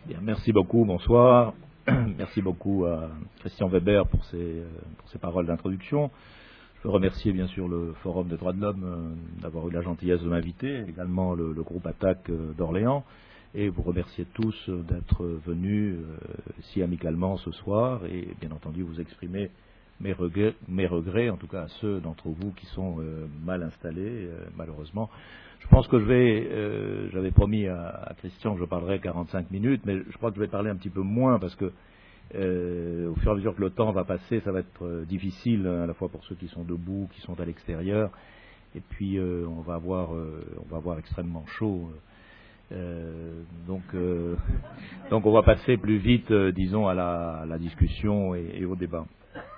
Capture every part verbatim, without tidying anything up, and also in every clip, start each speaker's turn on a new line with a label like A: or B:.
A: Bien, merci beaucoup, bonsoir. Merci beaucoup à Christian Weber pour ses, pour ses paroles d'introduction. Je veux remercier bien sûr le Forum des droits de l'homme euh, d'avoir eu la gentillesse de m'inviter, également le, le groupe Attaque euh, d'Orléans, et vous remercier tous euh, d'être venus euh, si amicalement ce soir, et bien entendu vous exprimer mes regrets, mes regrets en tout cas à ceux d'entre vous qui sont euh, mal installés, euh, malheureusement. Je pense que je vais, euh, j'avais promis à, à Christian que je parlerai quarante-cinq minutes, mais je crois que je vais parler un petit peu moins parce que euh, au fur et à mesure que le temps va passer, ça va être euh, difficile à la fois pour ceux qui sont debout, qui sont à l'extérieur, et puis euh, on va avoir, euh, on va avoir extrêmement chaud. Euh, donc, euh, donc on va passer plus vite, euh, disons, à la, à la discussion et, et au débat.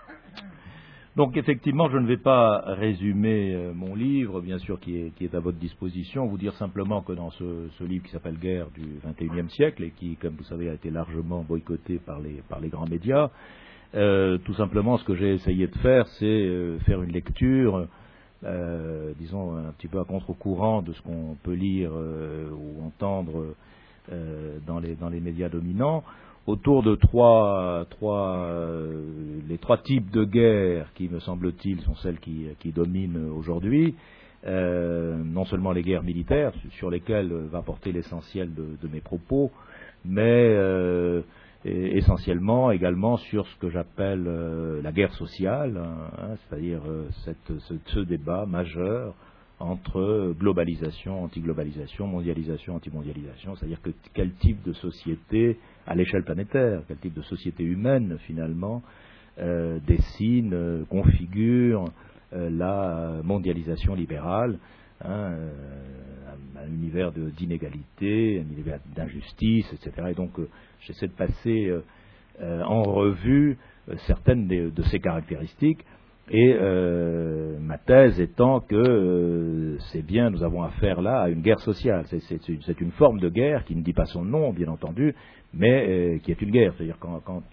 A: Donc effectivement, je ne vais pas résumer euh, mon livre, bien sûr, qui est, qui est à votre disposition, vous dire simplement que dans ce, ce livre qui s'appelle Guerre du vingt et unième siècle, et qui, comme vous savez, a été largement boycotté par les, par les grands médias, euh, tout simplement ce que j'ai essayé de faire, c'est euh, faire une lecture, euh, disons, un petit peu à contre-courant de ce qu'on peut lire euh, ou entendre euh, dans, les, dans les médias dominants, autour de trois, trois, euh, les trois types de guerres qui, me semble-t-il, sont celles qui, qui dominent aujourd'hui. Euh, non seulement les guerres militaires, sur lesquelles va porter l'essentiel de, de mes propos, mais euh, essentiellement également sur ce que j'appelle euh, la guerre sociale, hein, c'est-à-dire euh, cette, ce, ce débat majeur entre globalisation, anti-globalisation, mondialisation, anti-mondialisation, c'est-à-dire que quel type de société à l'échelle planétaire, quel type de société humaine finalement euh, dessine, euh, configure euh, la mondialisation libérale, hein, euh, un, un univers de, d'inégalité, un univers d'injustice, et cetera. Et donc euh, j'essaie de passer euh, euh, en revue euh, certaines de, de ces caractéristiques. Et euh, ma thèse étant que euh, c'est bien, nous avons affaire là à une guerre sociale. C'est, c'est, c'est une forme de guerre qui ne dit pas son nom, bien entendu, mais euh, qui est une guerre. C'est-à-dire quand, quand